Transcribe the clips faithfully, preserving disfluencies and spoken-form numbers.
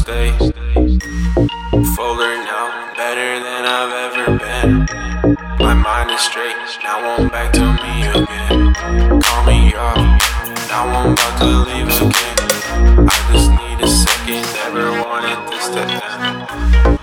stay. Fuller now, better than I've ever been. My mind is straight, now I'm back to me again. Call me off, now I'm about to leave again. I just need a second, never wanted this to end.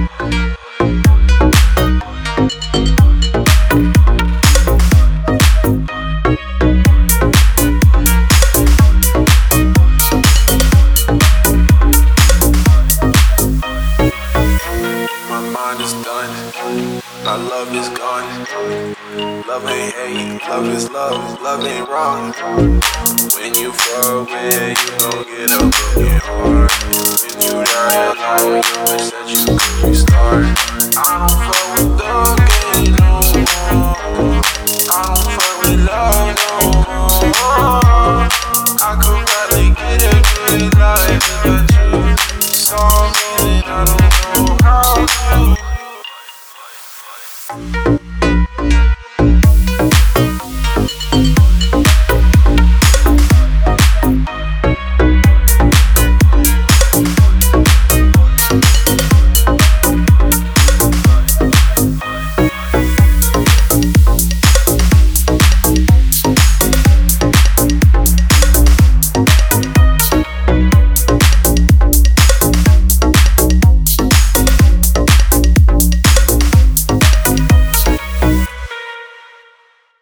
My love is gone. Love ain't hate, love is love, love ain't wrong. When you far away, you gon' get a broken heart.